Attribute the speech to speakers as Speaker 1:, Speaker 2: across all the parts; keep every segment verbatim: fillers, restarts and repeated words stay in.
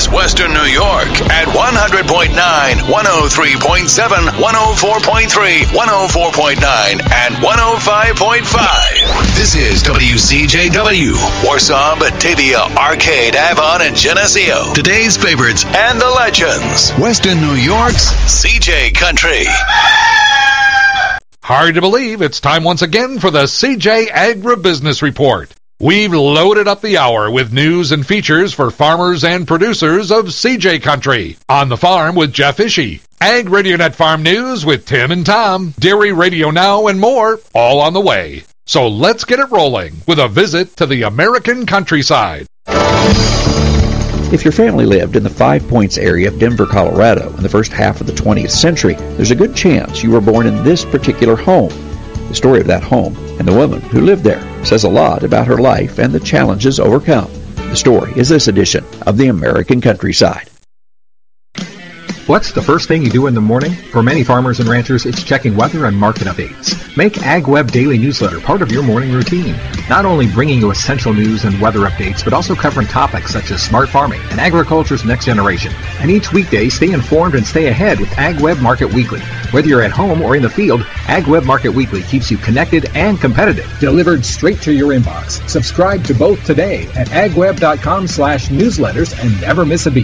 Speaker 1: across Western New York at one hundred point nine, one oh three point seven, one oh four point three, one oh four point nine, and one oh five point five. This is W C J W, Warsaw, Batavia, Arcade, Avon, and Geneseo. Today's favorites and the legends. Western New York's C J Country.
Speaker 2: Hard to believe it's time once again for the C J Agribusiness Report. We've loaded up the hour with news and features for farmers and producers of C J Country. On the Farm with Jeff Ishii. Ag RadioNet Farm News with Tim and Tom. Dairy Radio Now and more, all on the way. So let's get it rolling with a visit to the American countryside.
Speaker 3: If your family lived in the Five Points area of Denver, Colorado in the first half of the twentieth century, there's a good chance you were born in this particular home. The story of that home and the woman who lived there says a lot about her life and the challenges overcome. The story is this edition of the American Countryside.
Speaker 4: What's the first thing you do in the morning? For many farmers and ranchers, it's checking weather and market updates. Make AgWeb Daily Newsletter part of your morning routine. Not only bringing you essential news and weather updates, but also covering topics such as smart farming and agriculture's next generation. And each weekday, stay informed and stay ahead with AgWeb Market Weekly. Whether you're at home or in the field, AgWeb Market Weekly keeps you connected and competitive. Delivered straight to your inbox. Subscribe to both today at agweb.com slash newsletters and never miss a beat.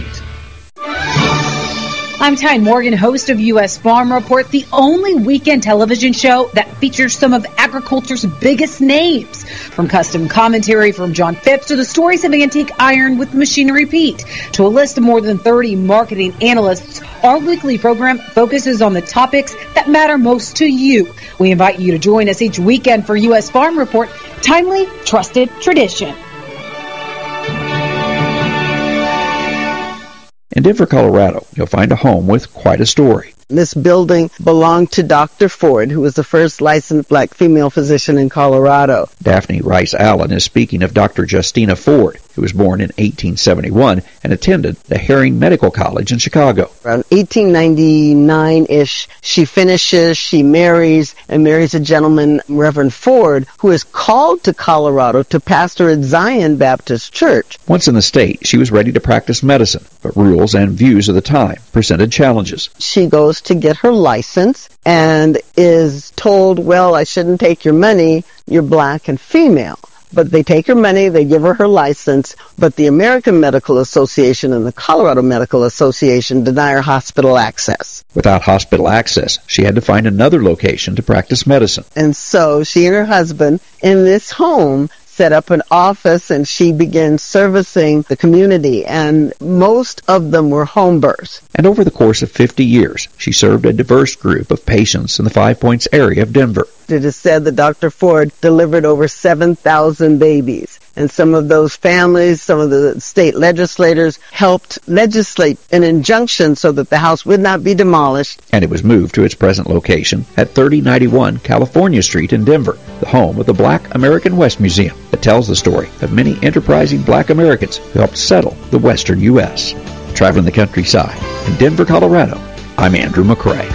Speaker 5: I'm Ty Morgan, host of U S Farm Report, the only weekend television show that features some of agriculture's biggest names. From custom commentary from John Phipps to the stories of antique iron with Machinery Pete to a list of more than thirty marketing analysts, our weekly program focuses on the topics that matter most to you. We invite you to join us each weekend for U S Farm Report, timely, trusted tradition.
Speaker 3: In Denver, Colorado, you'll find a home with quite a story.
Speaker 6: This building belonged to Doctor Ford, who was the first licensed black female physician in Colorado.
Speaker 3: Daphne Rice Allen is speaking of Doctor Justina Ford, who was born in eighteen seventy-one and attended the Herring Medical College in Chicago.
Speaker 6: Around eighteen ninety-nine-ish, she finishes, she marries, and marries a gentleman, Reverend Ford, who is called to Colorado to pastor at Zion Baptist Church.
Speaker 3: Once in the state, she was ready to practice medicine, but rules and views of the time presented challenges.
Speaker 6: She goes to get her license and is told, well, I shouldn't take your money, you're black and female. But they take her money, they give her her license, but the American Medical Association and the Colorado Medical Association deny her hospital access.
Speaker 3: Without hospital access, she had to find another location to practice medicine.
Speaker 6: And so she and her husband in this home set up an office, and she began servicing the community, and most of them were home births.
Speaker 3: And over the course of fifty years, she served a diverse group of patients in the Five Points area of Denver.
Speaker 6: It is said that Doctor Ford delivered over seven thousand babies. And some of those families, some of the state legislators helped legislate an injunction so that the house would not be demolished.
Speaker 3: And it was moved to its present location at thirty ninety-one California Street in Denver, the home of the Black American West Museum that tells the story of many enterprising black Americans who helped settle the western U S Traveling the countryside in Denver, Colorado, I'm Andrew McCrae.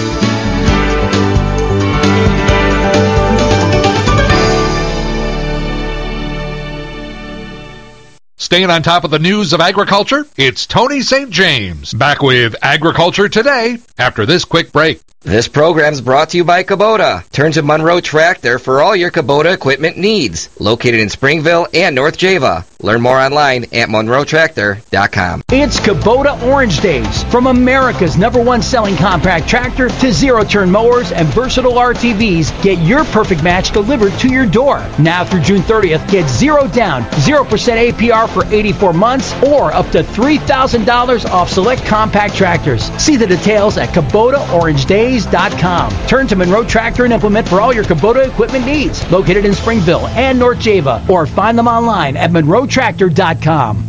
Speaker 2: Staying on top of the news of agriculture, it's Tony Saint James, back with Agriculture Today after this quick break.
Speaker 7: This program is brought to you by Kubota. Turn to Monroe Tractor for all your Kubota equipment needs. Located in Springville and North Java. Learn more online at monroe tractor dot com.
Speaker 8: It's Kubota Orange Days. From America's number one selling compact tractor to zero-turn mowers and versatile R T Vs, get your perfect match delivered to your door. Now through June thirtieth, get zero down, zero percent A P R for eighty-four months, or up to three thousand dollars off select compact tractors. See the details at Kubota Orange Days dot com. Turn to Monroe Tractor and Implement for all your Kubota equipment needs. Located in Springville and North Java, or find them online at monroe tractor dot com.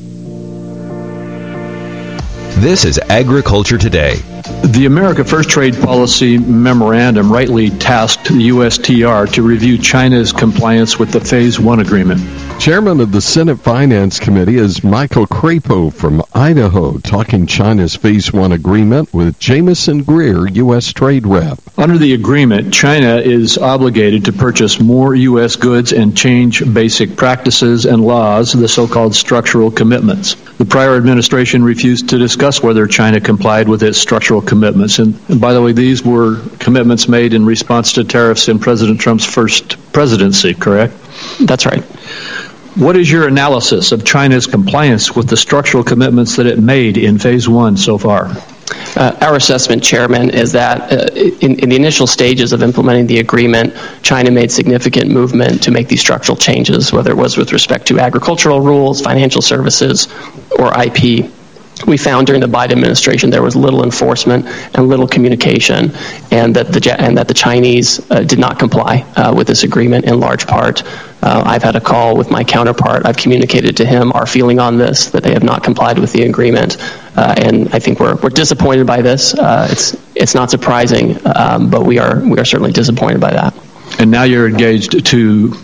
Speaker 9: This is Agriculture Today.
Speaker 10: The America First Trade Policy Memorandum rightly tasked the U S T R to review China's compliance with the Phase One Agreement.
Speaker 11: Chairman of the Senate Finance Committee is Michael Crapo from Idaho, talking China's Phase One Agreement with Jameson Greer, U S Trade Rep.
Speaker 10: Under the agreement, China is obligated to purchase more U S goods and change basic practices and laws, the so-called structural commitments. The prior administration refused to discuss whether China complied with its structural commitments. And, and by the way, these were commitments made in response to tariffs in President Trump's first presidency, correct?
Speaker 12: That's right.
Speaker 10: What is your analysis of China's compliance with the structural commitments that it made in phase one so far?
Speaker 12: Uh, our assessment, Chairman, is that uh, in, in the initial stages of implementing the agreement, China made significant movement to make these structural changes, whether it was with respect to agricultural rules, financial services, or I P. We found during the Biden administration there was little enforcement and little communication, and that the and that the Chinese uh, did not comply uh, with this agreement in large part. Uh, I've had a call with my counterpart. I've communicated to him our feeling on this, that they have not complied with the agreement, uh, and I think we're we're disappointed by this. Uh, it's it's not surprising, um, but we are we are certainly disappointed by that.
Speaker 10: And now you're engaged to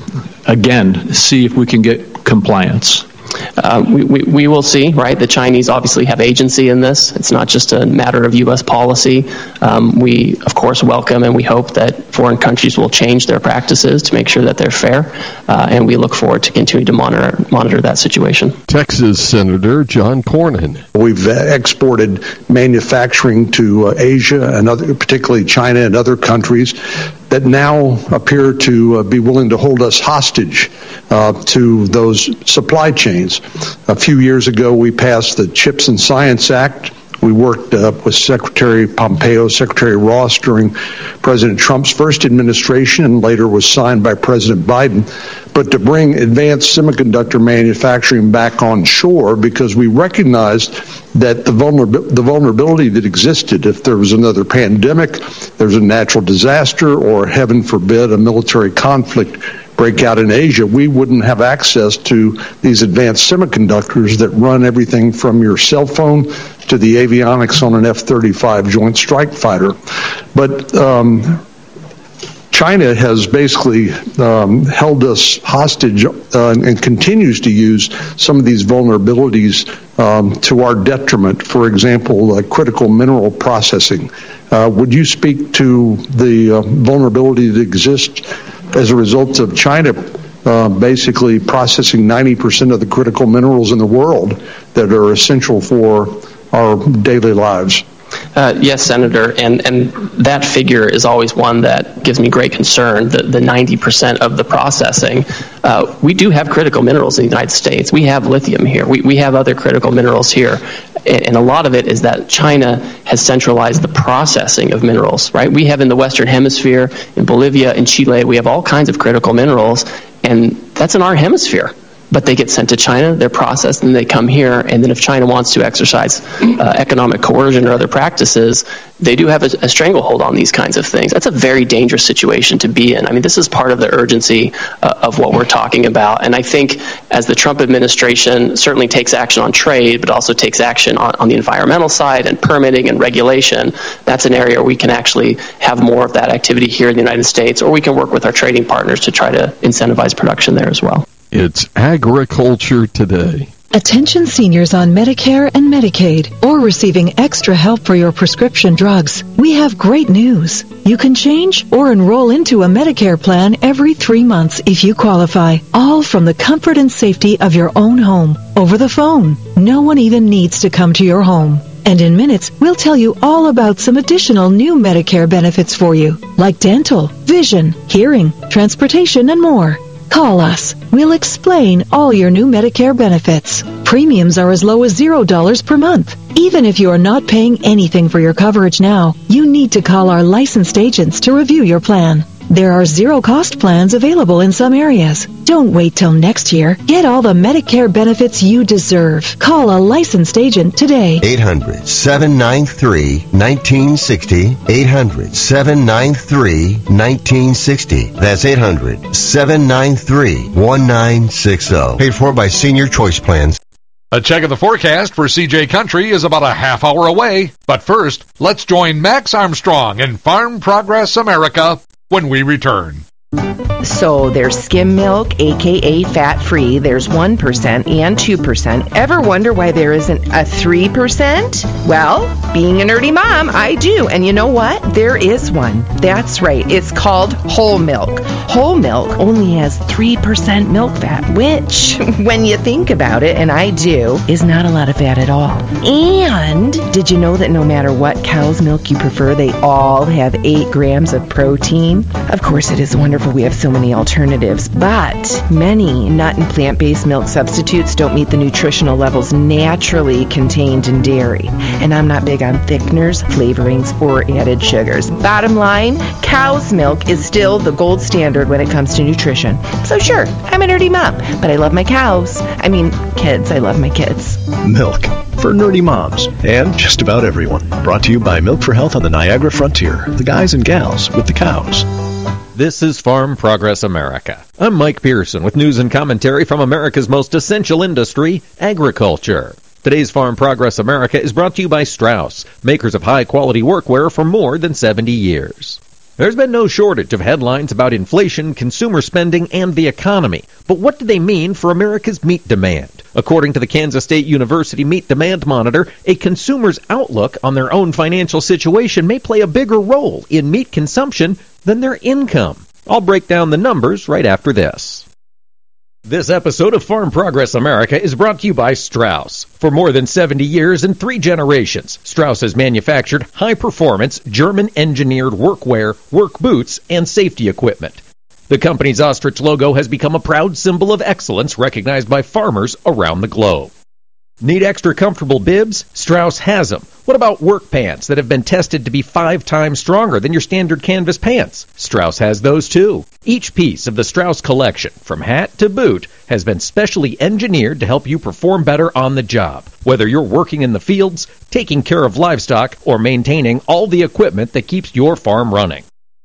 Speaker 10: again see if we can get compliance.
Speaker 12: Uh, we, we, we will see, right? The Chinese obviously have agency in this. It's not just a matter of U S policy. Um, we, of course, welcome and we hope that foreign countries will change their practices to make sure that they're fair, uh, and we look forward to continuing to monitor monitor that situation.
Speaker 11: Texas Senator John Cornyn.
Speaker 13: We've exported manufacturing to uh, Asia and other, particularly China and other countries that now appear to uh, be willing to hold us hostage uh, to those supply chains. A few years ago, we passed the CHIPS and Science Act. We worked uh, with Secretary Pompeo, Secretary Ross during President Trump's first administration and later was signed by President Biden, but to bring advanced semiconductor manufacturing back on shore because we recognized that the, vulnerab- the vulnerability that existed if there was another pandemic, there's a natural disaster, or heaven forbid, a military conflict break out in Asia, we wouldn't have access to these advanced semiconductors that run everything from your cell phone to the avionics on an F thirty-five Joint Strike Fighter. But um, China has basically um, held us hostage uh, and continues to use some of these vulnerabilities um, to our detriment. For example, uh, critical mineral processing. Uh, would you speak to the uh, vulnerability that exists as a result of China uh, basically processing ninety percent of the critical minerals in the world that are essential for our daily lives?
Speaker 12: Uh, yes, Senator, and, and that figure is always one that gives me great concern, the, the ninety percent of the processing. Uh, we do have critical minerals in the United States. We have lithium here. We, we have other critical minerals here. And, and a lot of it is that China has centralized the processing of minerals, right? We have in the Western Hemisphere, in Bolivia, in Chile, we have all kinds of critical minerals, and that's in our hemisphere. But they get sent to China, they're processed, and they come here. And then if China wants to exercise uh, economic coercion or other practices, they do have a, a stranglehold on these kinds of things. That's a very dangerous situation to be in. I mean, this is part of the urgency uh, of what we're talking about. And I think as the Trump administration certainly takes action on trade, but also takes action on, on the environmental side and permitting and regulation, that's an area where we can actually have more of that activity here in the United States, or we can work with our trading partners to try to incentivize production there as well.
Speaker 11: It's Agriculture Today.
Speaker 14: Attention seniors on Medicare and Medicaid or receiving extra help for your prescription drugs. We have great news. You can change or enroll into a Medicare plan every three months if you qualify, all from the comfort and safety of your own home, over the phone. No one even needs to come to your home. And in minutes, we'll tell you all about some additional new Medicare benefits for you, like dental, vision, hearing, transportation, and more. Call us. We'll explain all your new Medicare benefits. Premiums are as low as zero dollars per month. Even if you are not paying anything for your coverage now, you need to call our licensed agents to review your plan. There are zero-cost plans available in some areas. Don't wait till next year. Get all the Medicare benefits you deserve. Call a licensed agent today.
Speaker 15: eight hundred, seven nine three, one nine six zero. eight hundred, seven nine three, one nine six zero. That's eight hundred, seven nine three, one nine six zero. Paid for by Senior Choice Plans.
Speaker 2: A check of the forecast for C J Country is about a half hour away. But first, let's join Max Armstrong in Farm Progress America when we return.
Speaker 16: So there's skim milk, aka fat-free. There's one percent and two percent. Ever wonder why there isn't a three percent? Well, being a nerdy mom, I do. And you know what? There is one. That's right. It's called whole milk. Whole milk only has three percent milk fat, which, when you think about it, and I do, is not a lot of fat at all. And did you know that no matter what cow's milk you prefer, they all have eight grams of protein? Of course, it is wonderful we have so many alternatives, but many nut and plant-based milk substitutes don't meet the nutritional levels naturally contained in dairy. And I'm not big on thickeners, flavorings, or added sugars. Bottom line, cow's milk is still the gold standard when it comes to nutrition. So sure, I'm a nerdy mom, but I love my cows. I mean, kids. I love my kids.
Speaker 17: Milk for nerdy moms and just about everyone. Brought to you by Milk for Health on the Niagara Frontier. The guys and gals with the cows.
Speaker 9: This is Farm Progress America. I'm Mike Pearson with news and commentary from America's most essential industry, agriculture. Today's Farm Progress America is brought to you by Strauss, makers of high-quality workwear for more than seventy years. There's been no shortage of headlines about inflation, consumer spending, and the economy. But what do they mean for America's meat demand? According to the Kansas State University Meat Demand Monitor, a consumer's outlook on their own financial situation may play a bigger role in meat consumption than their income. I'll break down the numbers right after this. This episode of Farm Progress America is brought to you by Strauss. For more than seventy years and three generations, Strauss has manufactured high-performance, German-engineered workwear, work boots, and safety equipment. The company's ostrich logo has become a proud symbol of excellence recognized by farmers around the globe. Need extra comfortable bibs? Strauss has them. What about work pants that have been tested to be five times stronger than your standard canvas pants? Strauss has those too. Each piece of the Strauss collection, from hat to boot, has been specially engineered to help you perform better on the job, whether you're working in the fields, taking care of livestock, or maintaining all the equipment that keeps your farm running.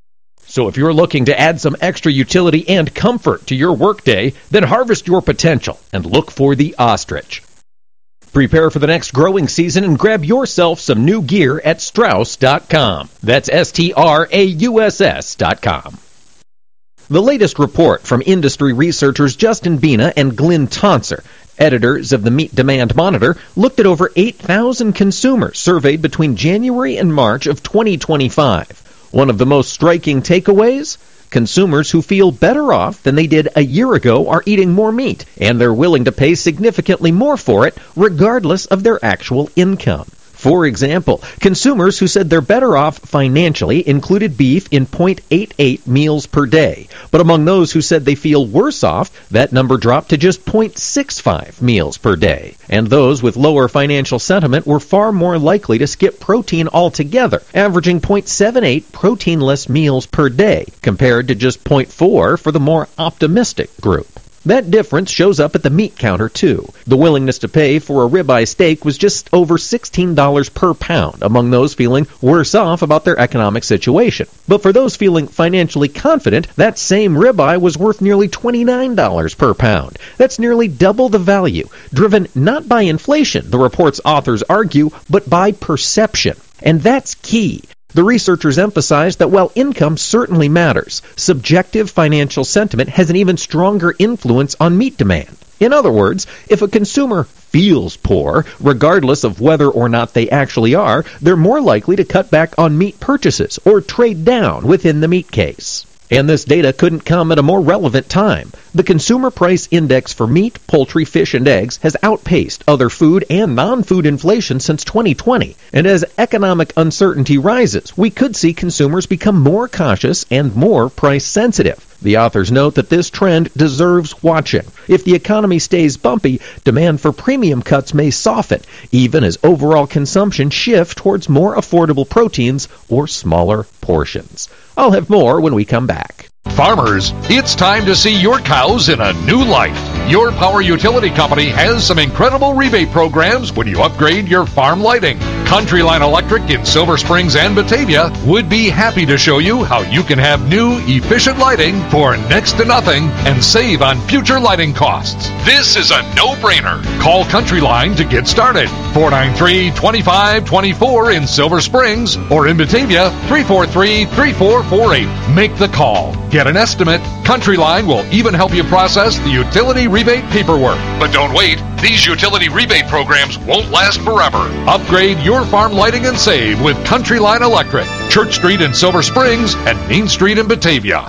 Speaker 9: So if you're looking to add some extra utility and comfort to your workday, then harvest your potential and look for the ostrich. Prepare for the next growing season and grab yourself some new gear at Strauss dot com. That's S T R A U S S dot com. The latest report from industry researchers Justin Bina and Glenn Tonser, editors of the Meat Demand Monitor, looked at over eight thousand consumers surveyed between January and March of twenty twenty-five. One of the most striking takeaways? Consumers who feel better off than they did a year ago are eating more meat, and they're willing to pay significantly more for it, regardless of their actual income. For example, consumers who said they're better off financially included beef in zero point eight eight meals per day. But among those who said they feel worse off, that number dropped to just zero point six five meals per day. And those with lower financial sentiment were far more likely to skip protein altogether, averaging zero point seven eight protein-less meals per day, compared to just zero point four for the more optimistic group. That difference shows up at the meat counter, too. The willingness to pay for a ribeye steak was just over sixteen dollars per pound among those feeling worse off about their economic situation. But for those feeling financially confident, that same ribeye was worth nearly twenty-nine dollars per pound. That's nearly double the value, driven not by inflation, the report's authors argue, but by perception. And that's key. The researchers emphasized that while income certainly matters, subjective financial sentiment has an even stronger influence on meat demand. In other words, if a consumer feels poor, regardless of whether or not they actually are, they're more likely to cut back on meat purchases or trade down within the meat case. And this data couldn't come at a more relevant time. The Consumer Price Index for meat, poultry, fish, and eggs has outpaced other food and non-food inflation since twenty twenty. And as economic uncertainty rises, we could see consumers become more cautious and more price sensitive. The authors note that this trend deserves watching. If the economy stays bumpy, demand for premium cuts may soften, even as overall consumption shifts towards more affordable proteins or smaller portions. I'll have more when we come back.
Speaker 2: Farmers, it's time to see your cows in a new light. Your power utility company has some incredible rebate programs when you upgrade your farm lighting. Countryline Electric in Silver Springs and Batavia would be happy to show you how you can have new, efficient lighting for next to nothing and save on future lighting costs. This is a no-brainer. Call Countryline to get started. four nine three, two five two four in Silver Springs or in Batavia, three four three, three four four eight. Make the call. Get an estimate. Countryline will even help you process the utility rebate paperwork. But don't wait. These utility rebate programs won't last forever. Upgrade your farm lighting and save with Countryline Electric. Church Street in Silver Springs and Main Street in Batavia.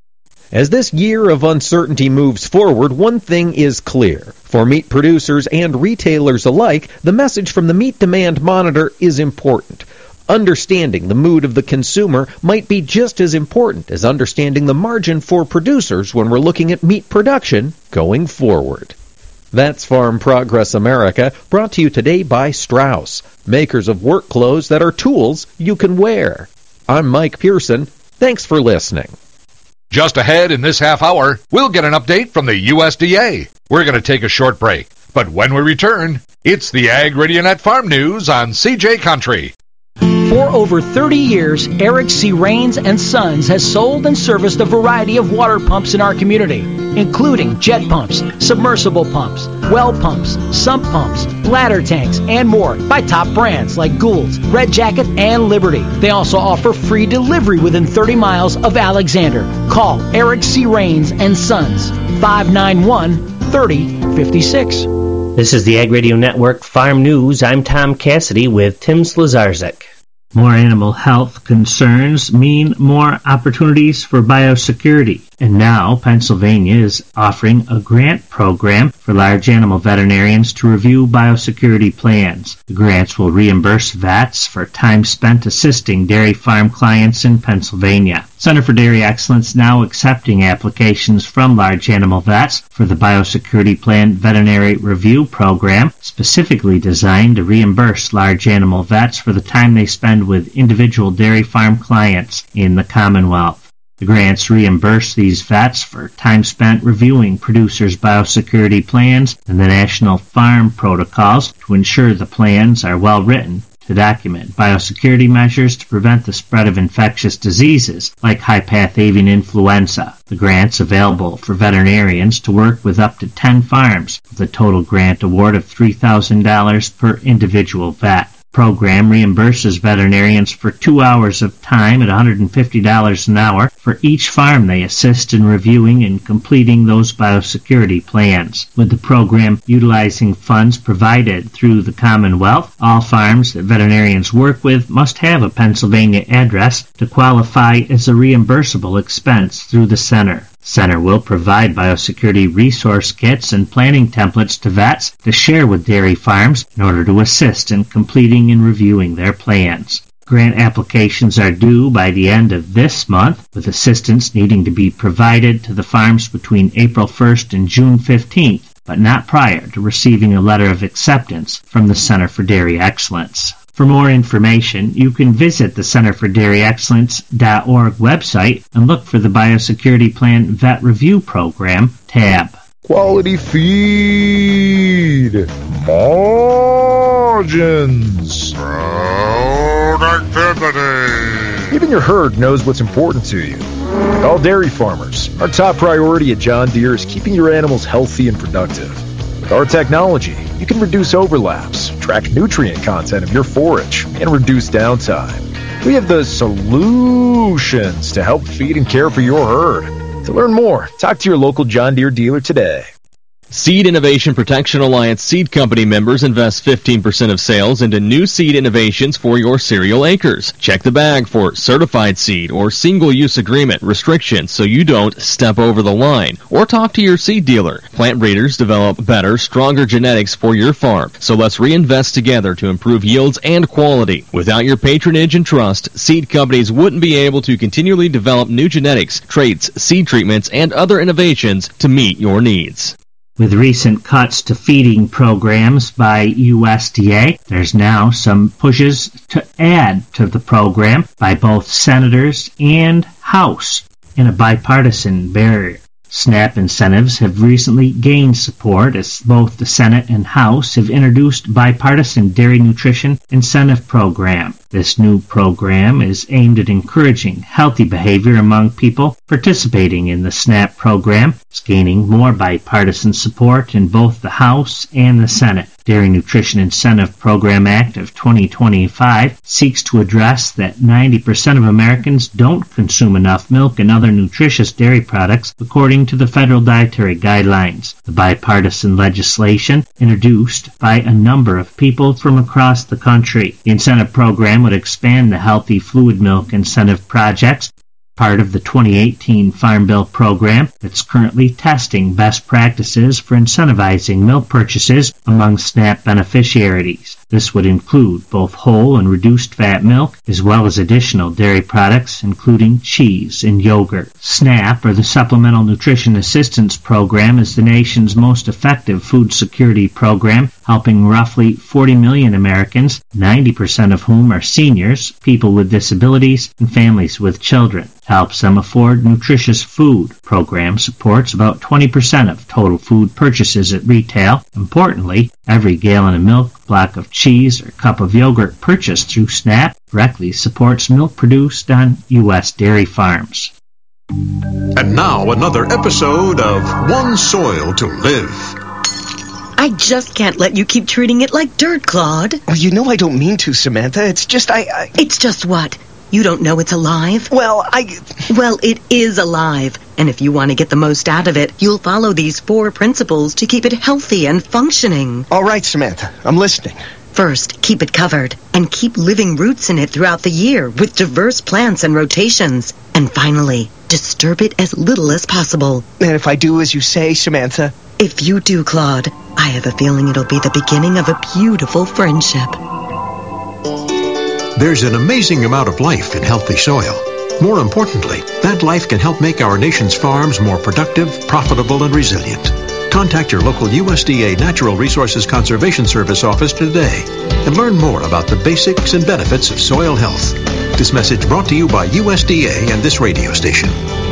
Speaker 9: As this year of uncertainty moves forward, one thing is clear. For meat producers and retailers alike, the message from the Meat Demand Monitor is important. Understanding the mood of the consumer might be just as important as understanding the margin for producers when we're looking at meat production going forward. That's Farm Progress America, brought to you today by Strauss, makers of work clothes that are tools you can wear. I'm Mike Pearson. Thanks for listening.
Speaker 2: Just ahead in this half hour, we'll get an update from the U S D A. We're going to take a short break, but when we return, it's the Ag RadioNet Farm News on C J Country.
Speaker 8: For over thirty years, Eric C. Rains and Sons has sold and serviced a variety of water pumps in our community, including jet pumps, submersible pumps, well pumps, sump pumps, bladder tanks, and more by top brands like Gould's, Red Jacket, and Liberty. They also offer free delivery within thirty miles of Alexander. Call Eric C. Rains and Sons, five nine one, three oh five six.
Speaker 18: This is the Ag Radio Network Farm News. I'm Tom Cassidy with Tim Slazarczyk. More animal health concerns mean more opportunities for biosecurity. And now Pennsylvania is offering a grant program for large animal veterinarians to review biosecurity plans. The grants will reimburse vets for time spent assisting dairy farm clients in Pennsylvania. Center for Dairy Excellence now accepting applications from large animal vets for the Biosecurity Plan Veterinary Review Program, specifically designed to reimburse large animal vets for the time they spend with individual dairy farm clients in the Commonwealth. The grants reimburse these vets for time spent reviewing producers' biosecurity plans and the national farm protocols to ensure the plans are well written to document biosecurity measures to prevent the spread of infectious diseases like high-path avian influenza. The grant's available for veterinarians to work with up to ten farms with a total grant award of three thousand dollars per individual vet. Program reimburses veterinarians for two hours of time at one hundred fifty dollars an hour for each farm they assist in reviewing and completing those biosecurity plans. With the program utilizing funds provided through the Commonwealth, all farms that veterinarians work with must have a Pennsylvania address to qualify as a reimbursable expense through the center. Center will provide biosecurity resource kits and planning templates to vets to share with dairy farms in order to assist in completing and reviewing their plans. Grant applications are due by the end of this month, with assistance needing to be provided to the farms between April first and June fifteenth, but not prior to receiving a letter of acceptance from the Center for Dairy Excellence. For more information, you can visit the Center for Dairy Excellence dot org website and look for the Biosecurity Plan Vet Review Program tab.
Speaker 19: Quality feed, margins, productivity. Even your herd knows what's important to you. Like all dairy farmers, our top priority at John Deere is keeping your animals healthy and productive. With our technology, you can reduce overlaps, track nutrient content of your forage, and reduce downtime. We have the solutions to help feed and care for your herd. To learn more, talk to your local John Deere dealer today.
Speaker 20: Seed Innovation Protection Alliance Seed Company members invest fifteen percent of sales into new seed innovations for your cereal acres. Check the bag for certified seed or single-use agreement restrictions so you don't step over the line. Or talk to your seed dealer. Plant breeders develop better, stronger genetics for your farm. So let's reinvest together to improve yields and quality. Without your patronage and trust, seed companies wouldn't be able to continually develop new genetics, traits, seed treatments, and other innovations to meet your needs.
Speaker 18: With recent cuts to feeding programs by U S D A, there's now some pushes to add to the program by both senators and House in a bipartisan barrier. SNAP incentives have recently gained support as both the Senate and House have introduced bipartisan dairy nutrition incentive program. This new program is aimed at encouraging healthy behavior among people participating in the SNAP program. It's gaining more bipartisan support in both the House and the Senate. Dairy Nutrition Incentive Program Act of twenty twenty-five seeks to address that ninety percent of Americans don't consume enough milk and other nutritious dairy products according to the federal dietary guidelines. The bipartisan legislation introduced by a number of people from across the country. The incentive program would expand the Healthy Fluid Milk Incentive Projects, part of the twenty eighteen Farm Bill program that's currently testing best practices for incentivizing milk purchases among SNAP beneficiaries. This would include both whole and reduced fat milk, as well as additional dairy products, including cheese and yogurt. SNAP, or the Supplemental Nutrition Assistance Program, is the nation's most effective food security program, helping roughly forty million Americans, ninety percent of whom are seniors, people with disabilities, and families with children. Helps them afford nutritious food. Program supports about twenty percent of total food purchases at retail. Importantly, every gallon of milk, block of cheese, or cup of yogurt purchased through SNAP directly supports milk produced on U S dairy farms.
Speaker 21: And now another episode of One Soil to Live.
Speaker 22: I just can't let you keep treating it like dirt, Claude.
Speaker 23: Well, you know I don't mean to, Samantha. It's just I... I...
Speaker 22: It's just what? You don't know it's alive?
Speaker 23: Well, I...
Speaker 22: Well, it is alive. And if you want to get the most out of it, you'll follow these four principles to keep it healthy and functioning.
Speaker 23: All right, Samantha. I'm listening.
Speaker 22: First, keep it covered. And keep living roots in it throughout the year with diverse plants and rotations. And finally, disturb it as little as possible.
Speaker 23: And if I do as you say, Samantha?
Speaker 22: If you do, Claude, I have a feeling it'll be the beginning of a beautiful friendship.
Speaker 21: There's an amazing amount of life in healthy soil. More importantly, that life can help make our nation's farms more productive, profitable, and resilient. Contact your local U S D A Natural Resources Conservation Service office today and learn more about the basics and benefits of soil health. This message brought to you by U S D A and this radio station.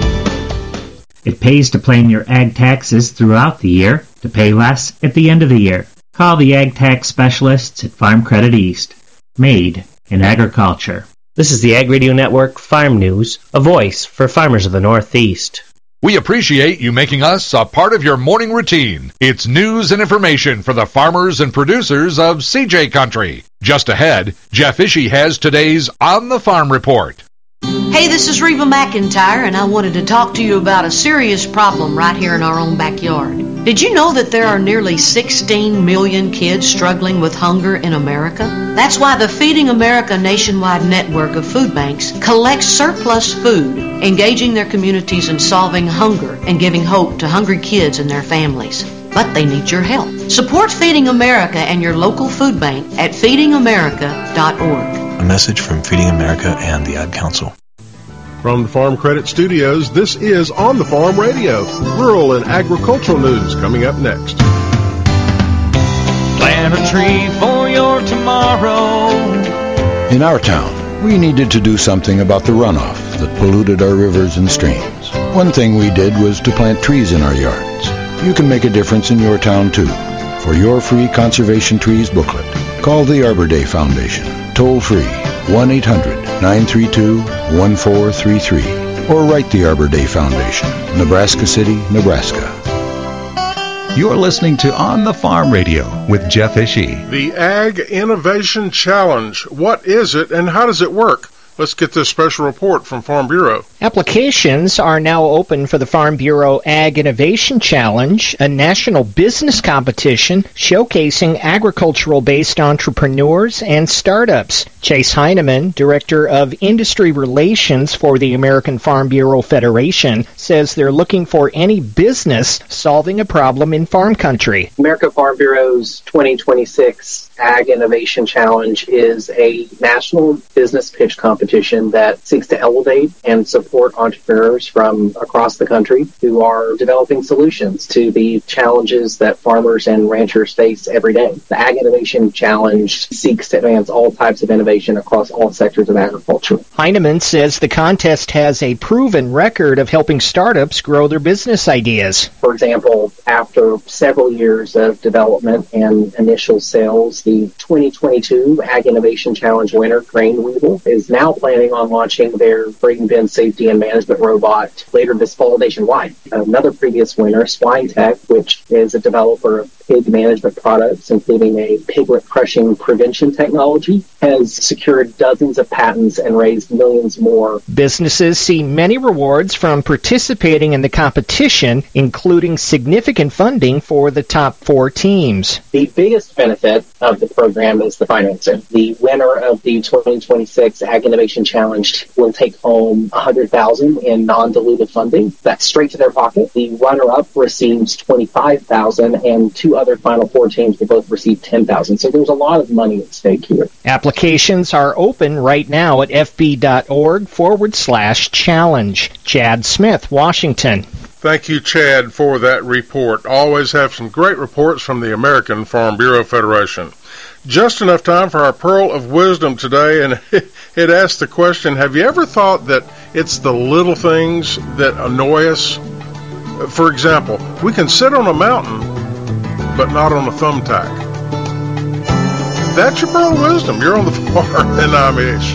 Speaker 18: It pays to plan your ag taxes throughout the year to pay less at the end of the year. Call the ag tax specialists at Farm Credit East. Made in agriculture. This is the Ag Radio Network Farm News, a voice for farmers of the Northeast.
Speaker 2: We appreciate you making us a part of your morning routine. It's news and information for the farmers and producers of C J Country. Just ahead, Jeff Ishii has today's On the Farm Report.
Speaker 24: Hey, this is Reva McIntyre, and I wanted to talk to you about a serious problem right here in our own backyard. Did you know that there are nearly sixteen million kids struggling with hunger in America? That's why the Feeding America nationwide network of food banks collects surplus food, engaging their communities in solving hunger and giving hope to hungry kids and their families. But they need your help. Support Feeding America and your local food bank at feeding america dot org.
Speaker 25: A message from Feeding America and the Ad Council.
Speaker 26: From the Farm Credit Studios, this is On the Farm Radio. Rural and agricultural news coming up next.
Speaker 27: Plant a tree for your tomorrow.
Speaker 28: In our town, we needed to do something about the runoff that polluted our rivers and streams. One thing we did was to plant trees in our yards. You can make a difference in your town, too. For your free Conservation Trees booklet, call the Arbor Day Foundation, toll free, one eight hundred nine three two one four three three, or write the Arbor Day Foundation, Nebraska City, Nebraska.
Speaker 29: You're listening to On the Farm Radio with Jeff Ishii.
Speaker 26: The Ag Innovation Challenge. What is it and how does it work? Let's get this special report from Farm Bureau.
Speaker 30: Applications are now open for the Farm Bureau Ag Innovation Challenge, a national business competition showcasing agricultural-based entrepreneurs and startups. Chase Heineman, Director of Industry Relations for the American Farm Bureau Federation, says they're looking for any business solving a problem in farm country.
Speaker 31: American Farm Bureau's twenty twenty-six Ag Innovation Challenge is a national business pitch competition that seeks to elevate and support support entrepreneurs from across the country who are developing solutions to the challenges that farmers and ranchers face every day. The Ag Innovation Challenge seeks to advance all types of innovation across all sectors of agriculture.
Speaker 30: Heinemann says the contest has a proven record of helping startups grow their business ideas.
Speaker 31: For example, after several years of development and initial sales, the twenty twenty-two Ag Innovation Challenge winner, Grain Weevil, is now planning on launching their grain bin safety and management robot later this fall nationwide. Another previous winner, Swine Tech, which is a developer of pig management products, including a piglet crushing prevention technology, has secured dozens of patents and raised millions more.
Speaker 30: Businesses see many rewards from participating in the competition, including significant funding for the top four teams.
Speaker 31: The biggest benefit of the program is the financing. The winner of the twenty twenty-six Ag Innovation Challenge will take home one hundred thousand dollars in non-dilutive funding. That's straight to their pocket. The runner-up receives twenty-five thousand dollars, and two other Final Four teams will both receive ten thousand dollars. So there's a lot of money at stake here.
Speaker 30: Applications are open right now at fb.org forward slash challenge. Chad Smith, Washington.
Speaker 26: Thank you, Chad, for that report. Always have some great reports from the American Farm Bureau Federation. Just enough time for our Pearl of Wisdom today, and it asks the question, have you ever thought that it's the little things that annoy us? For example, we can sit on a mountain, but not on a thumbtack. That's your Pearl of Wisdom. You're on the farm, and I'm Ish.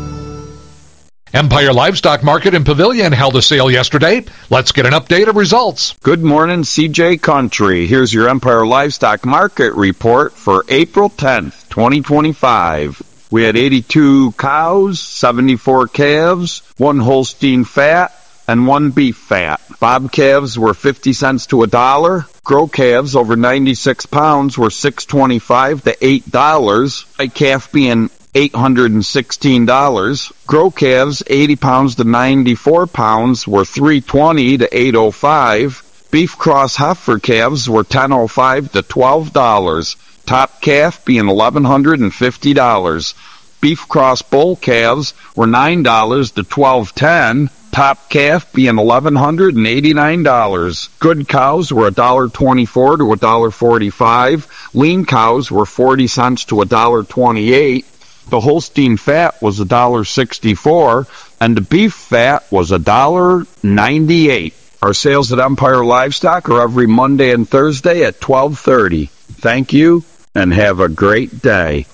Speaker 2: Empire Livestock Market in Pavilion held a sale yesterday. Let's get an update of results.
Speaker 1: Good morning, C J Country. Here's your Empire Livestock Market report for April tenth, twenty twenty-five. We had eighty-two cows, seventy-four calves, one Holstein fat, and one beef fat. Bob calves were fifty cents to a dollar. Grow calves over ninety-six pounds were six twenty-five to eight dollars. A calf being eight hundred sixteen dollars. Grow calves eighty pounds to ninety-four pounds were three twenty to eight oh five. Beef cross heifer calves were ten oh five to twelve dollars. Top calf being eleven fifty dollars. Beef cross bull calves were nine dollars to twelve ten. Top calf being eleven eighty-nine dollars. Good cows were one dollar twenty-four to one dollar forty-five. Lean cows were forty cents to one dollar twenty-eight. The Holstein fat was one dollar sixty-four, and the beef fat was one dollar ninety-eight. Our sales at Empire Livestock are every Monday and Thursday at twelve thirty. Thank you, and have a great day.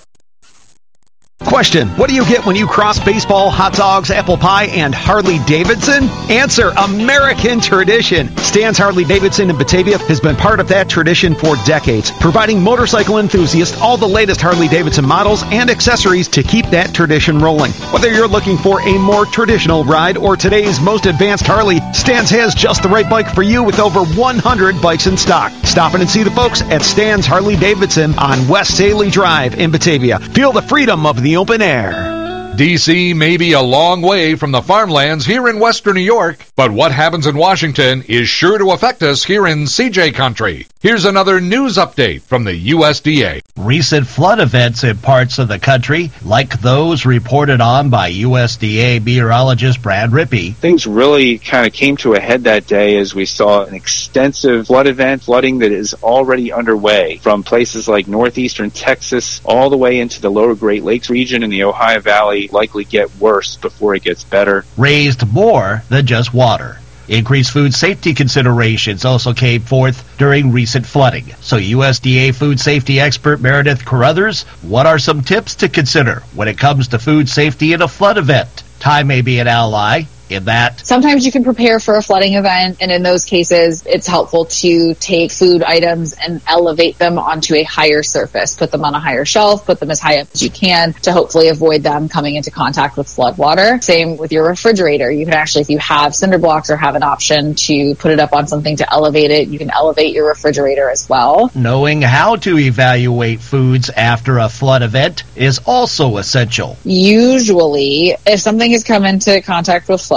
Speaker 3: Question, what do you get when you cross baseball, hot dogs, apple pie, and Harley-Davidson? Answer, American tradition. Stan's Harley-Davidson in Batavia has been part of that tradition for decades, providing motorcycle enthusiasts all the latest Harley-Davidson models and accessories to keep that tradition rolling. Whether you're looking for a more traditional ride or today's most advanced Harley, Stan's has just the right bike for you with over one hundred bikes in stock. Stop in and see the folks at Stan's Harley-Davidson on West Saley Drive in Batavia. Feel the freedom of the open air.
Speaker 2: D C may be a long way from the farmlands here in western New York, but what happens in Washington is sure to affect us here in C J Country. Here's another news update from the U S D A.
Speaker 4: Recent flood events in parts of the country, like those reported on by U S D A meteorologist Brad Rippey.
Speaker 5: Things really kind of came to a head that day as we saw an extensive flood event, flooding that is already underway from places like northeastern Texas all the way into the lower Great Lakes region and the Ohio Valley. Likely get worse before it gets better.
Speaker 4: Raised more than just water. Increased food safety considerations also came forth during recent flooding. So U S D A food safety expert Meredith Carruthers, what are some tips to consider when it comes to food safety in a flood event? Time may be an ally in that.
Speaker 6: Sometimes you can prepare for a flooding event, and in those cases, it's helpful to take food items and elevate them onto a higher surface. Put them on a higher shelf, put them as high up as you can to hopefully avoid them coming into contact with flood water. Same with your refrigerator. You can actually, if you have cinder blocks or have an option to put it up on something to elevate it, you can elevate your refrigerator as well.
Speaker 4: Knowing how to evaluate foods after a flood event is also essential.
Speaker 6: Usually, if something has come into contact with flood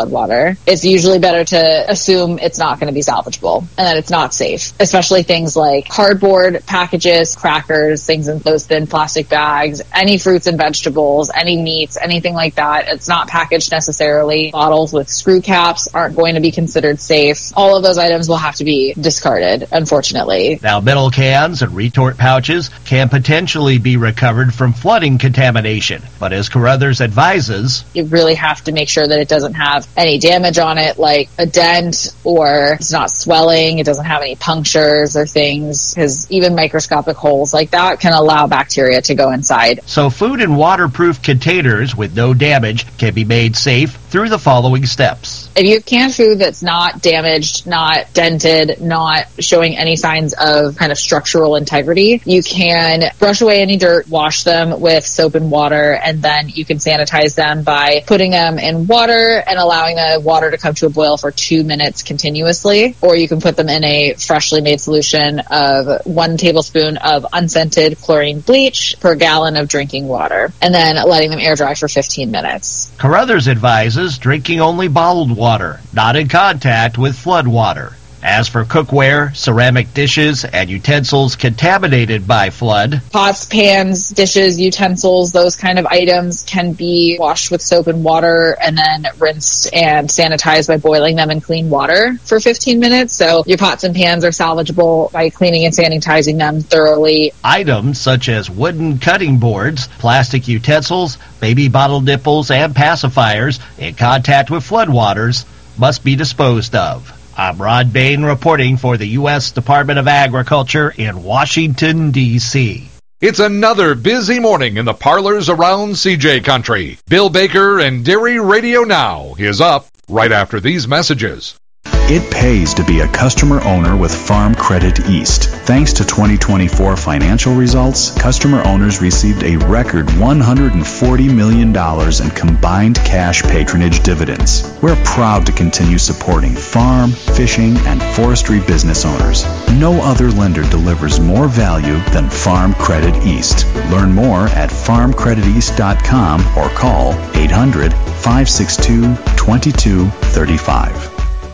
Speaker 6: flood water. It's usually better to assume it's not going to be salvageable and that it's not safe, especially things like cardboard packages, crackers, things in those thin plastic bags, any fruits and vegetables, any meats, anything like that. It's not packaged necessarily. Bottles with screw caps aren't going to be considered safe. All of those items will have to be discarded, unfortunately.
Speaker 4: Now, metal cans and retort pouches can potentially be recovered from flooding contamination, but as Carruthers advises,
Speaker 6: you really have to make sure that it doesn't have any damage on it, like a dent, or it's not swelling, it doesn't have any punctures or things, because even microscopic holes like that can allow bacteria to go inside.
Speaker 4: So food in waterproof containers with no damage can be made safe through the following steps.
Speaker 6: If you have canned food that's not damaged, not dented, not showing any signs of kind of structural integrity, you can brush away any dirt, wash them with soap and water, and then you can sanitize them by putting them in water and allowing the water to come to a boil for two minutes continuously. Or you can put them in a freshly made solution of one tablespoon of unscented chlorine bleach per gallon of drinking water, and then letting them air dry for fifteen minutes.
Speaker 4: Carruthers advises drinking only bottled water, not in contact with flood water. As for cookware, ceramic dishes, and utensils contaminated by flood,
Speaker 6: pots, pans, dishes, utensils, those kind of items can be washed with soap and water and then rinsed and sanitized by boiling them in clean water for fifteen minutes. So your pots and pans are salvageable by cleaning and sanitizing them thoroughly.
Speaker 4: Items such as wooden cutting boards, plastic utensils, baby bottle nipples, and pacifiers in contact with floodwaters must be disposed of. I'm Rod Bain reporting for the U S Department of Agriculture in Washington, D C
Speaker 2: It's another busy morning in the parlors around C J Country. Bill Baker and Dairy Radio Now is up right after these messages.
Speaker 7: It pays to be a customer owner with Farm Credit East. Thanks to twenty twenty-four financial results, customer owners received a record one hundred forty million dollars in combined cash patronage dividends. We're proud to continue supporting farm, fishing, and forestry business owners. No other lender delivers more value than Farm Credit East. Learn more at farm credit east dot com or call eight hundred, five six two, two two three five.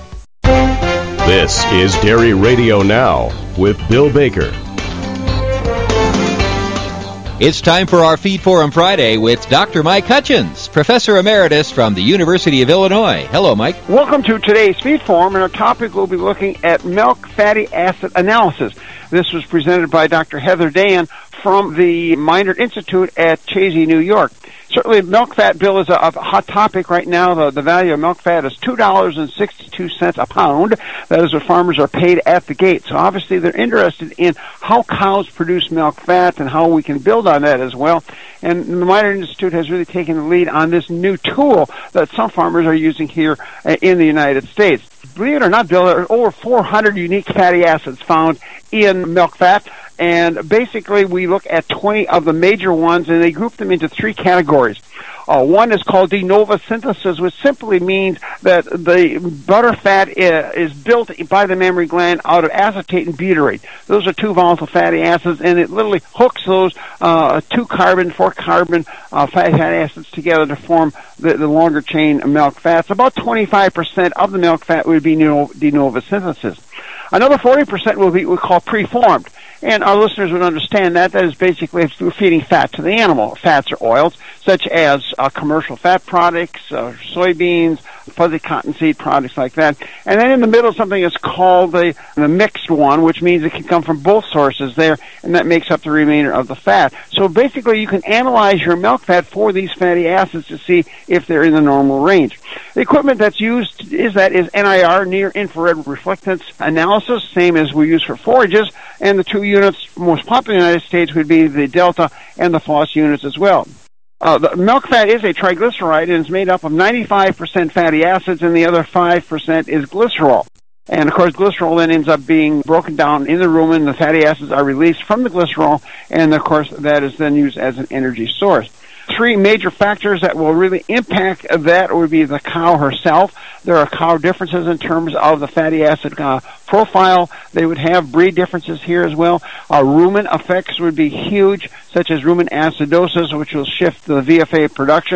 Speaker 8: This is Dairy Radio Now with Bill Baker.
Speaker 9: It's time for our Feed Forum Friday with Doctor Mike Hutchins, Professor Emeritus from the University of Illinois. Hello, Mike.
Speaker 10: Welcome to today's Feed Forum, and our topic will be looking at milk fatty acid analysis. This was presented by Doctor Heather Dan from the Minard Institute at Chazy, New York. Certainly, milk fat, Bill, is a, a hot topic right now. The, the value of milk fat is two dollars and sixty-two cents a pound. That is what farmers are paid at the gate. So obviously, they're interested in how cows produce milk fat and how we can build on that as well. And the Minard Institute has really taken the lead on this new tool that some farmers are using here in the United States. Believe it or not, Bill, there are over four hundred unique fatty acids found in milk fat. And basically, we look at twenty of the major ones, and they group them into three categories. Uh, one is called de novo synthesis, which simply means that the butter fat is built by the mammary gland out of acetate and butyrate. Those are two volatile fatty acids, and it literally hooks those uh, two carbon, four carbon uh, fatty acids together to form the, the longer chain milk fats. About twenty-five percent of the milk fat would be de novo synthesis. Another forty percent will be what we call preformed. And our listeners would understand that. That is basically if we're feeding fat to the animal, fats or oils, such as uh, commercial fat products, uh, soybeans, fuzzy cottonseed products like that. And then in the middle, something is called the, the mixed one, which means it can come from both sources there, and that makes up the remainder of the fat. So basically, you can analyze your milk fat for these fatty acids to see if they're in the normal range. The equipment that's used is that is N I R, near infrared reflectance analysis, same as we use for forages, and the two units most popular in the United States would be the Delta and the Floss units as well. Uh, the milk fat is a triglyceride, and it's made up of ninety-five percent fatty acids, and the other five percent is glycerol. And, of course, glycerol then ends up being broken down in the rumen. The fatty acids are released from the glycerol, and, of course, that is then used as an energy source. Three major factors that will really impact that would be the cow herself. There are cow differences in terms of the fatty acid uh, profile. They would have breed differences here as well. Uh, rumen effects would be huge, such as rumen acidosis, which will shift the V F A production.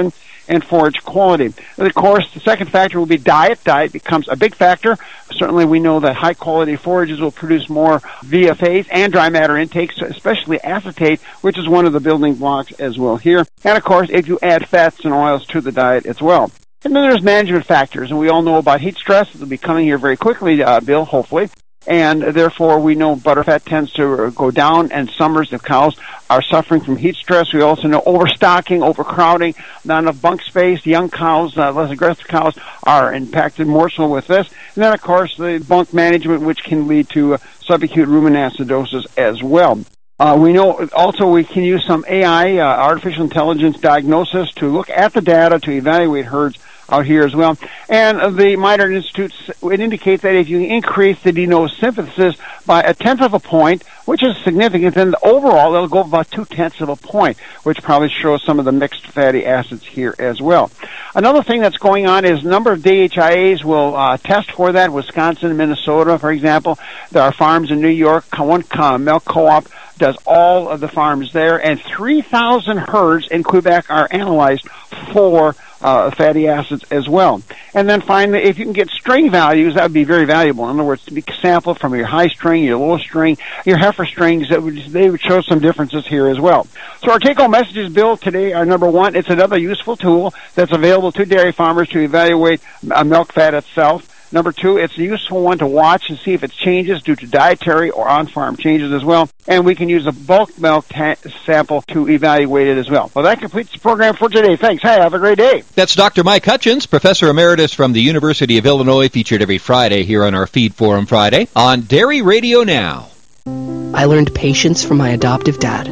Speaker 10: and forage quality. And of course, the second factor will be diet. Diet becomes a big factor. Certainly we know that high-quality forages will produce more V F As and dry matter intakes, especially acetate, which is one of the building blocks as well here. And of course, if you add fats and oils to the diet as well. And then there's management factors, and we all know about heat stress. It'll be coming here very quickly, uh, Bill, hopefully. And therefore, we know butterfat tends to go down, and summers if cows are suffering from heat stress. We also know overstocking, overcrowding, not enough bunk space. Young cows, uh, less aggressive cows, are impacted more so with this. And then, of course, the bunk management, which can lead to uh, subacute rumen acidosis as well. Uh, we know also we can use some A I, uh, artificial intelligence diagnosis, to look at the data to evaluate herds out here as well. And the Minard Institute, it indicates that if you increase the D N O synthesis by a tenth of a point, which is significant, then overall it'll go about two-tenths of a point, which probably shows some of the mixed fatty acids here as well. Another thing that's going on is a number of D H I As will uh, test for that. Wisconsin, Minnesota, for example. There are farms in New York. One uh, milk co-op does all of the farms there, and three thousand herds in Quebec are analyzed for uh, fatty acids as well. And then finally, if you can get string values, that would be very valuable. In other words, to be sampled from your high string, your low string, your heifer strings, that would, they would show some differences here as well. So our take-home messages, Bill, today are number one, it's another useful tool that's available to dairy farmers to evaluate uh, milk fat itself. Number two, it's a useful one to watch and see if it changes due to dietary or on-farm changes as well. And we can use a bulk milk ta- sample to evaluate it as well. Well, that completes the program for today. Thanks. Hey, have a great day.
Speaker 9: That's Doctor Mike Hutchins, Professor Emeritus from the University of Illinois, featured every Friday here on our Feed Forum Friday on Dairy Radio Now.
Speaker 11: I learned patience from my adoptive dad.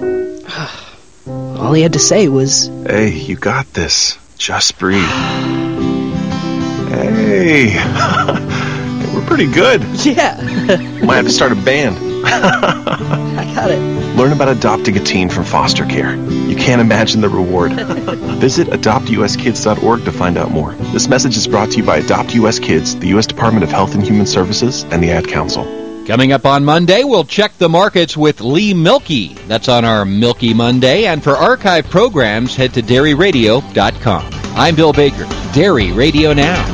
Speaker 11: All he had to say was,
Speaker 25: "Hey, you got this. Just breathe." Hey, we're pretty good.
Speaker 11: Yeah.
Speaker 25: Might have to start a band.
Speaker 11: I got it.
Speaker 25: Learn about adopting a teen from foster care. You can't imagine the reward. Visit adopt u s kids dot org to find out more. This message is brought to you by Adopt U S Kids, the U S Department of Health and Human Services, and the Ad Council.
Speaker 9: Coming up on Monday, we'll check the markets with Lee Milky. That's on our Milky Monday. And for archive programs, head to dairy radio dot com. I'm Bill Baker, Dairy Radio Now.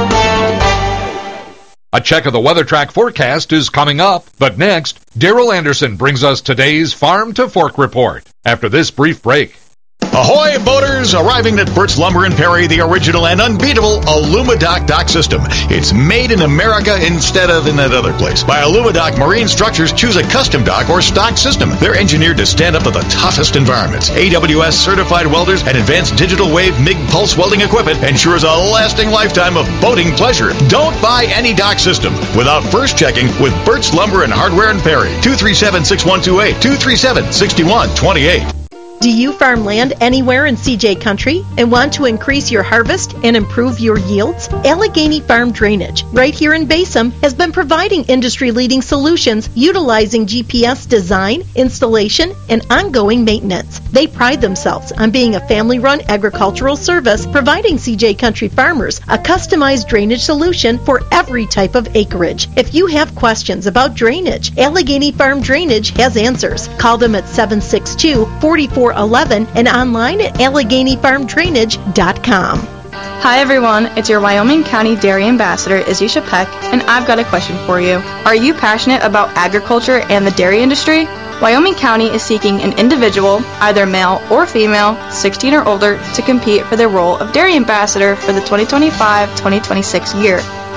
Speaker 2: A check of the weather track forecast is coming up, but next, Daryl Anderson brings us today's Farm to Fork report. After this brief break.
Speaker 12: Ahoy, boaters! Arriving at Burt's Lumber in Perry, the original and unbeatable Alumadock dock system. It's made in America instead of in that other place. By Alumadock, marine structures choose a custom dock or stock system. They're engineered to stand up to the toughest environments. A W S certified welders and advanced digital wave MIG pulse welding equipment ensures a lasting lifetime of boating pleasure. Don't buy any dock system without first checking with Burt's Lumber and Hardware in Perry. two three seven, six one two eight, two three seven, six one two eight.
Speaker 13: Do you farm land anywhere in C J Country and want to increase your harvest and improve your yields? Allegheny Farm Drainage, right here in Basom, has been providing industry-leading solutions utilizing G P S design, installation, and ongoing maintenance. They pride themselves on being a family-run agricultural service, providing C J Country farmers a customized drainage solution for every type of acreage. If you have questions about drainage, Allegheny Farm Drainage has answers. Call them at seven six two, four four one one and online at Allegheny Farm Drainage dot com.
Speaker 14: Hi everyone, it's your Wyoming County Dairy Ambassador, Izisha Peck, and I've got a question for you. Are you passionate about agriculture and the dairy industry? Wyoming County is seeking an individual, either male or female, sixteen or older, to compete for the role of Dairy Ambassador for the twenty twenty-five twenty twenty-six year.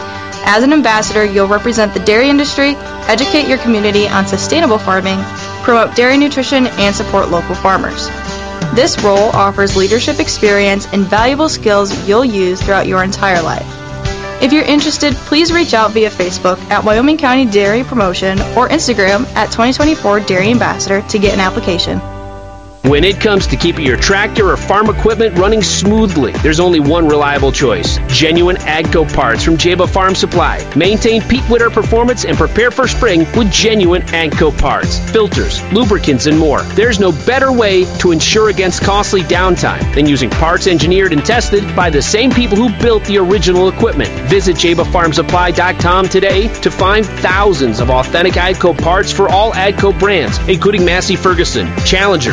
Speaker 14: As an ambassador, you'll represent the dairy industry, educate your community on sustainable farming, promote dairy nutrition, and support local farmers. This role offers leadership experience and valuable skills you'll use throughout your entire life. If you're interested, please reach out via Facebook at Wyoming County Dairy Promotion or Instagram at twenty twenty-four Dairy Ambassador to get an application.
Speaker 15: When it comes to keeping your tractor or farm equipment running smoothly, there's only one reliable choice. Genuine AGCO parts from Jaba Farm Supply. Maintain peak winter performance and prepare for spring with genuine AGCO parts, filters, lubricants, and more. There's no better way to ensure against costly downtime than using parts engineered and tested by the same people who built the original equipment. Visit Jaba Farm Supply dot com today to find thousands of authentic AGCO parts for all AGCO brands, including Massey Ferguson, Challenger, Fendt,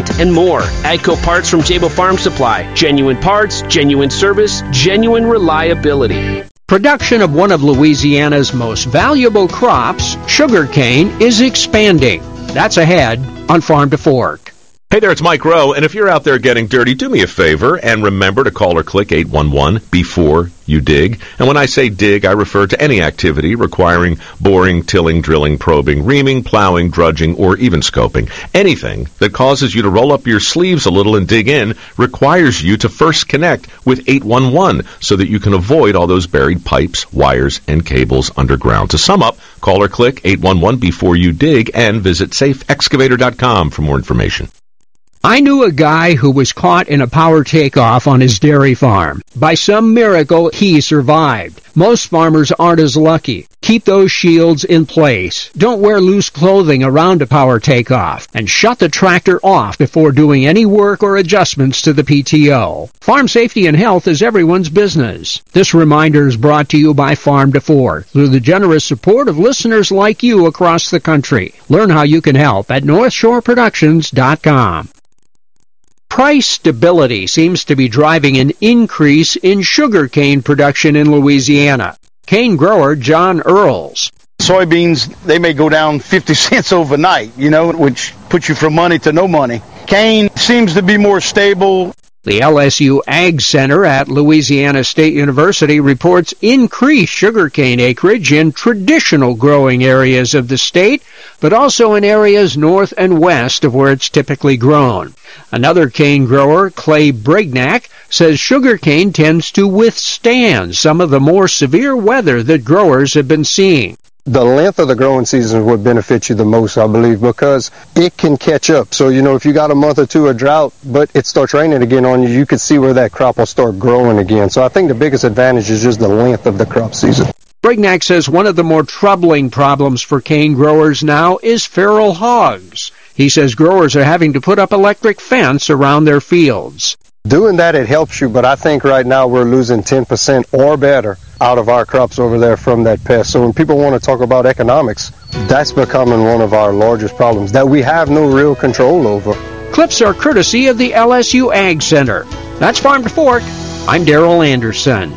Speaker 15: equipment, and more. AGCO parts from Jabo Farm Supply. Genuine parts, genuine service, genuine reliability.
Speaker 16: Production of one of Louisiana's most valuable crops, sugarcane, is expanding. That's ahead on Farm to Fork.
Speaker 17: Hey there, it's Mike Rowe, and if you're out there getting dirty, do me a favor and remember to call or click eight one one before you dig. And when I say dig, I refer to any activity requiring boring, tilling, drilling, probing, reaming, plowing, drudging, or even scoping. Anything that causes you to roll up your sleeves a little and dig in requires you to first connect with eight one one so that you can avoid all those buried pipes, wires, and cables underground. To sum up, call or click eight one one before you dig and visit safe excavator dot com for more information.
Speaker 16: I knew a guy who was caught in a power takeoff on his dairy farm. By some miracle, he survived. Most farmers aren't as lucky. Keep those shields in place. Don't wear loose clothing around a power takeoff. And shut the tractor off before doing any work or adjustments to the P T O. Farm safety and health is everyone's business. This reminder is brought to you by Farm to Fork through the generous support of listeners like you across the country. Learn how you can help at north shore productions dot com. Price stability seems to be driving an increase in sugarcane production in Louisiana. Cane grower John Earls.
Speaker 18: Soybeans, they may go down fifty cents overnight, you know, which puts you from money to no money. Cane seems to be more stable.
Speaker 16: The L S U Ag Center at Louisiana State University reports increased sugarcane acreage in traditional growing areas of the state, but also in areas north and west of where it's typically grown. Another cane grower, Clay Brignac, says sugarcane tends to withstand some of the more severe weather that growers have been seeing.
Speaker 19: The length of the growing season would benefit you the most, I believe, because it can catch up. So, you know, if you got a month or two of drought, but it starts raining again on you, you can see where that crop will start growing again. So I think the biggest advantage is just the length of the crop season.
Speaker 16: Brignac says one of the more troubling problems for cane growers now is feral hogs. He says growers are having to put up electric fence around their fields.
Speaker 19: Doing that, it helps you, but I think right now we're losing ten percent or better out of our crops over there from that pest. So when people want to talk about economics, that's becoming one of our largest problems that we have no real control over.
Speaker 16: Clips are courtesy of the L S U Ag Center. That's Farm to Fork. I'm Darrell Anderson.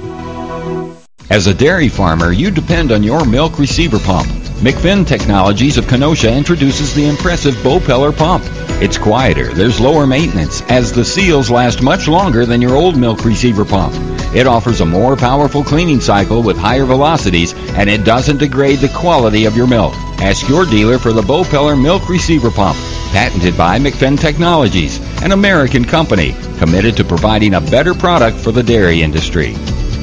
Speaker 20: As a dairy farmer, you depend on your milk receiver pump. McFinn Technologies of Kenosha introduces the impressive Bopeller pump. It's quieter, there's lower maintenance, as the seals last much longer than your old milk receiver pump. It offers a more powerful cleaning cycle with higher velocities, and it doesn't degrade the quality of your milk. Ask your dealer for the Bopeller Milk Receiver Pump, patented by McFinn Technologies, an American company committed to providing a better product for the dairy industry.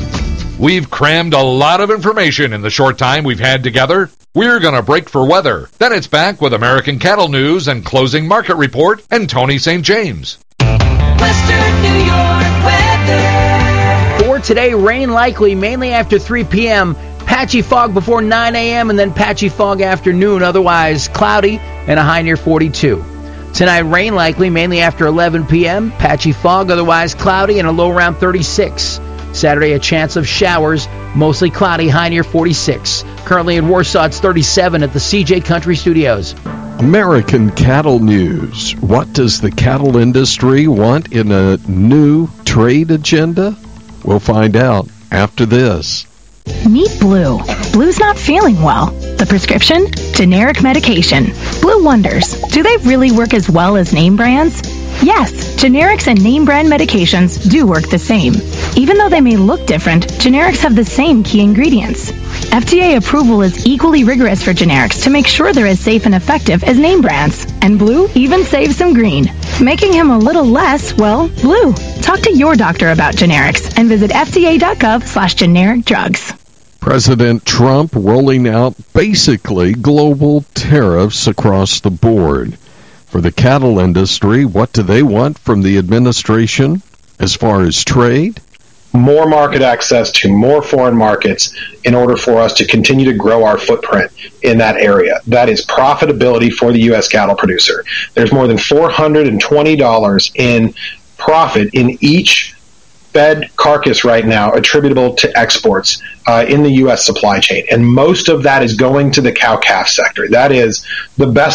Speaker 2: We've crammed a lot of information in the short time we've had together. We're going to break for weather. Then it's back with American Cattle News and Closing Market Report and Tony Saint James.
Speaker 21: Western New York weather.
Speaker 22: For today, rain likely mainly after three p.m., patchy fog before nine a.m., and then patchy fog afternoon, otherwise cloudy and a high near forty-two. Tonight, rain likely mainly after eleven p.m., patchy fog, otherwise cloudy and a low around thirty-six. Saturday, a chance of showers, mostly cloudy, high near forty-six. Currently in Warsaw, it's thirty-seven at the C J Country Studios.
Speaker 23: American Cattle News. What does the cattle industry want in a new trade agenda? We'll find out after this.
Speaker 24: Meet Blue. Blue's not feeling well. The prescription? Generic medication. Blue wonders, do they really work as well as name brands? Yes, generics and name brand medications do work the same. Even though they may look different, generics have the same key ingredients. F D A approval is equally rigorous for generics to make sure they're as safe and effective as name brands. And Blue even saves some green, making him a little less, well, blue. Talk to your doctor about generics and visit F D A dot gov slash generic drugs.
Speaker 23: President Trump rolling out basically global tariffs across the board. For the cattle industry, what do they want from the administration as far as trade?
Speaker 27: More market access to more foreign markets in order for us to continue to grow our footprint in that area. That is profitability for the U S cattle producer. There's more than four hundred twenty dollars in profit in each fed carcass right now attributable to exports uh, in the U S supply chain. And most of that is going to the cow-calf sector. That is the best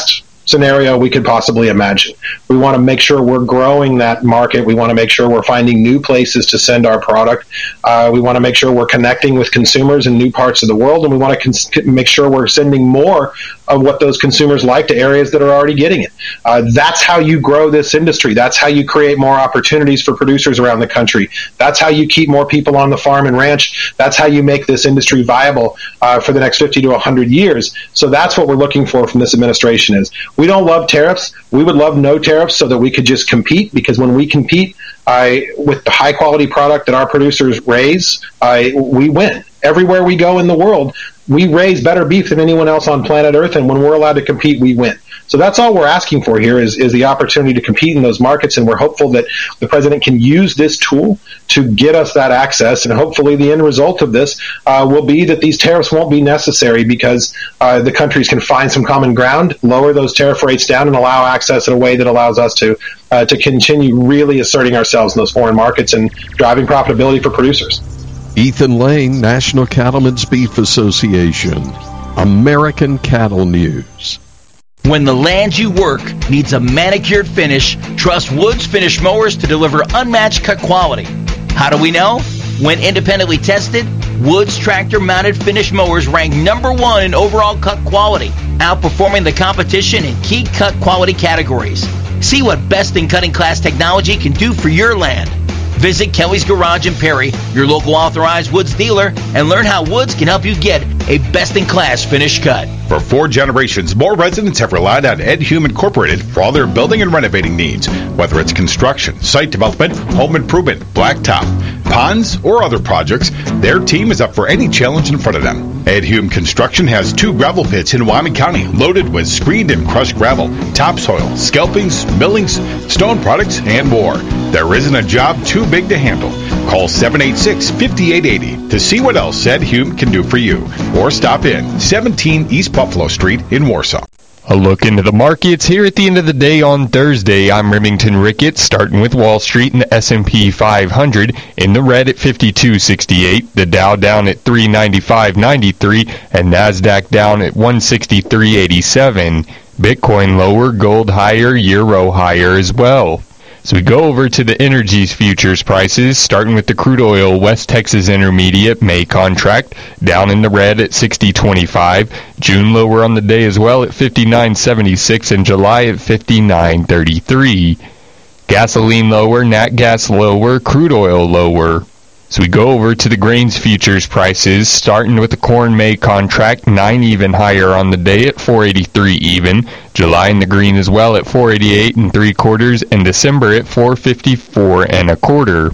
Speaker 27: scenario we could possibly imagine. We want to make sure we're growing that market. We want to make sure we're finding new places to send our product. Uh, we want to make sure we're connecting with consumers in new parts of the world, and we want to cons- make sure we're sending more of what those consumers like to areas that are already getting it. Uh, that's how you grow this industry. That's how you create more opportunities for producers around the country. That's how you keep more people on the farm and ranch. That's how you make this industry viable uh, for the next fifty to one hundred years. So that's what we're looking for from this administration is we don't love tariffs. We would love no tariffs so that we could just compete, because when we compete I, with the high quality product that our producers raise, I, we win. Everywhere we go in the world, we raise better beef than anyone else on planet Earth, and when we're allowed to compete, we win. So that's all we're asking for here is, is the opportunity to compete in those markets, and we're hopeful that the president can use this tool to get us that access, and hopefully the end result of this uh, will be that these tariffs won't be necessary because uh, the countries can find some common ground, lower those tariff rates down, and allow access in a way that allows us to uh, to continue really asserting ourselves in those foreign markets and driving profitability for producers.
Speaker 23: Ethan Lane, National Cattlemen's Beef Association, American Cattle News.
Speaker 1: When the land you work needs a manicured finish, trust Woods Finish Mowers to deliver unmatched cut quality. How do we know? When independently tested, Woods tractor-mounted finish mowers rank number one in overall cut quality, outperforming the competition in key cut quality categories. See what best-in-cutting-class technology can do for your land. Visit Kelly's Garage in Perry, your local authorized Woods dealer, and learn how Woods can help you get a best-in-class finish cut.
Speaker 3: For four generations, more residents have relied on Ed Hume Incorporated for all their building and renovating needs, whether it's construction, site development, home improvement, blacktop, ponds, or other projects. Their team is up for any challenge in front of them. Ed Hume Construction has two gravel pits in Wyoming County loaded with screened and crushed gravel, topsoil, scalpings, millings, stone products, and more. There isn't a job too big to handle. Call seven eight six, five eight eight zero to see what else Ed Hume can do for you. Or stop in seventeen East Buffalo Street in Warsaw.
Speaker 4: A look into the markets here at the end of the day on Thursday. I'm Remington Ricketts, starting with Wall Street and the S and P five hundred in the red at fifty-two sixty-eight, the Dow down at three ninety-five ninety-three, and NASDAQ down at one sixty-three eighty-seven. Bitcoin lower, gold higher, euro higher as well. So we go over to the energies futures prices, starting with the crude oil West Texas Intermediate May contract, down in the red at sixty twenty-five. June lower on the day as well at fifty-nine seventy-six, and July at fifty-nine thirty-three. Gasoline lower, nat gas lower, crude oil lower. So we go over to the grains futures prices, starting with the corn May contract, nine even higher on the day at four eighty-three even. July in the green as well at four eighty-eight and three quarters, and December at four fifty-four and a quarter.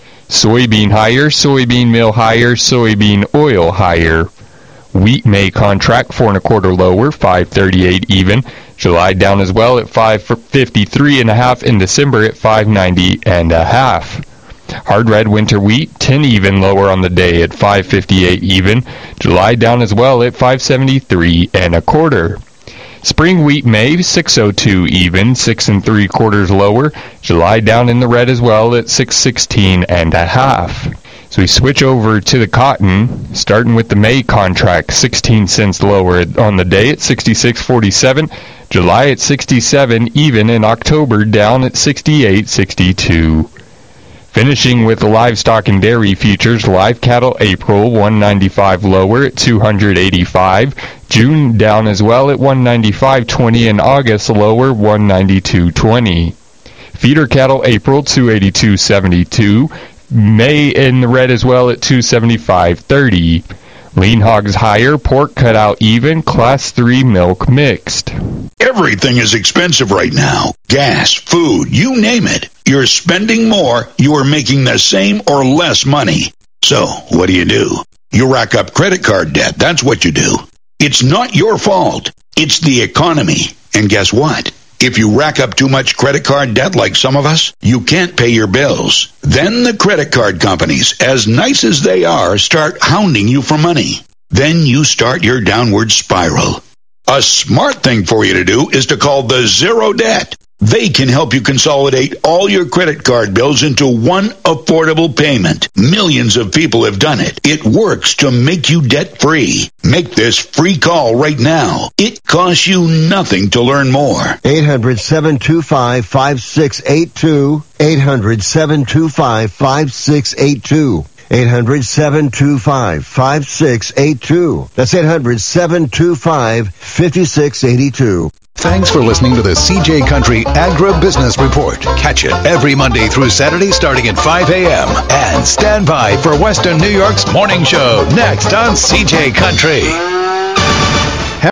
Speaker 4: Soybean higher, soybean meal higher, soybean oil higher. Wheat May contract four and a quarter lower, five thirty-eight even. July down as well at five fifty-three and a half, and December at five ninety and a half. Hard red winter wheat, ten even lower on the day at five fifty-eight even. July down as well at five seventy-three and a quarter. Spring wheat May, six oh two even, six and three quarters lower. July down in the red as well at six sixteen and a half. So we switch over to the cotton, starting with the May contract, sixteen cents lower on the day at sixty-six forty-seven. July at sixty-seven even, and October down at sixty-eight sixty-two. Finishing with the livestock and dairy futures, live cattle April one ninety-five lower at two eighty-five, June down as well at one ninety-five twenty, and August lower one ninety-two twenty. Feeder cattle April two eighty-two seventy-two, May in the red as well at two seventy-five thirty. Lean hogs higher, pork cut out even, class three milk mixed.
Speaker 5: Everything is expensive right now. Gas, food, you name it. You're spending more, you are making the same or less money. So, what do you do? You rack up credit card debt, that's what you do. It's not your fault. It's the economy. And guess what? If you rack up too much credit card debt like some of us, you can't pay your bills. Then the credit card companies, as nice as they are, start hounding you for money. Then you start your downward spiral. A smart thing for you to do is to call the Zero Debt. They can help you consolidate all your credit card bills into one affordable payment. Millions of people have done it. It works to make you debt-free. Make this free call right now. It costs you nothing to learn more.
Speaker 6: eight hundred, seven two five, five six eight two. eight hundred, seven two five, five six eight two. eight hundred, seven two five, five six eight two. That's eight hundred, seven two five, five six eight two.
Speaker 7: Thanks for listening to the C J Country Agribusiness Report. Catch it every Monday through Saturday starting at five a.m. And stand by for Western New York's morning show next on C J Country.